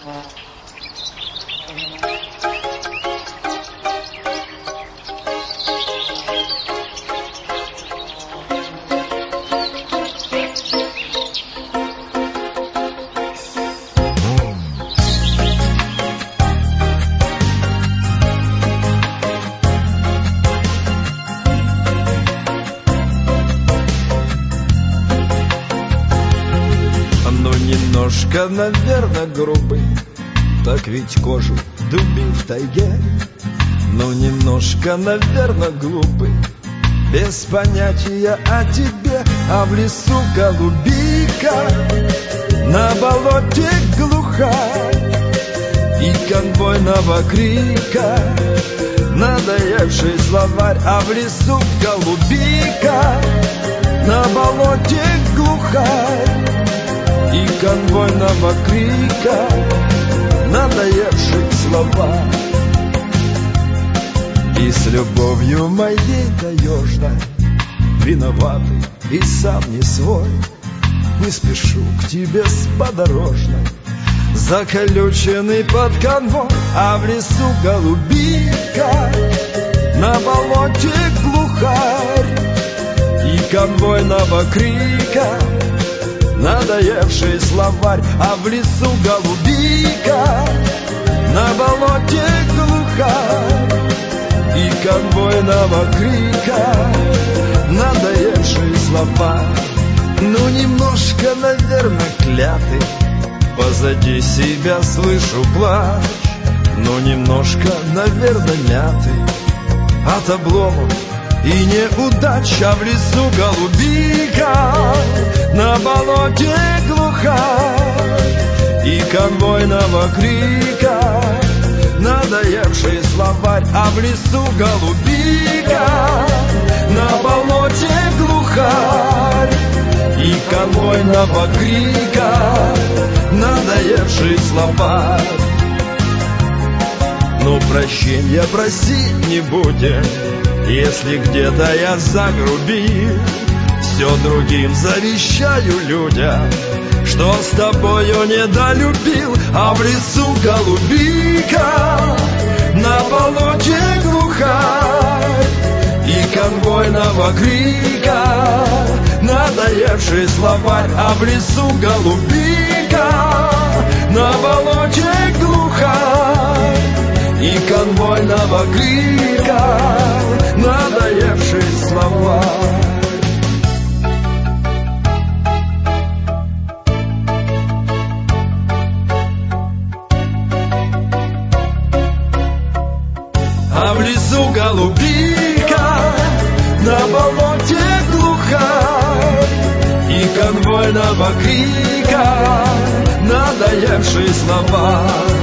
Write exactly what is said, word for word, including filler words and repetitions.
Немножко, наверное, грубый, так ведь кожу дубил в тайге. Но немножко, наверное, глупый, без понятия о тебе. А в лесу голубика, на болоте глухарь и конвойного крика надоевший словарь. А в лесу голубика, на болоте глухарь и конвойного крика надоевших слова. И с любовью моей таежной виноватый и сам не свой, не спешу к тебе с подорожной, заколюченный под конвой. А в лесу голубика, на болоте глухарь и конвойного крика надоевший словарь. А в лесу голубика, на болоте глухарь и конвойного крика надоевший словарь. Ну, немножко, наверное, клятый, позади себя слышу плач. Но немножко, наверное, мятый от обломов и неудач. А в лесу голубика, на болоте глухарь и конвойного крика надоевший словарь. А в лесу голубика, на болоте глухарь и конвойного крика надоевший словарь. Ну, прощенья просить не будем, если где-то я загрубил. Все другим завещаю людям, что с тобою недолюбил. А в лесу голубика, на болоте глухарь и конвойного крика надоевший словарь. А в лесу голубика, на болоте глухарь и конвойного крика надоевший словарь. А в лесу голубика, на болоте глухарь и конвойного крика надоевший словарь.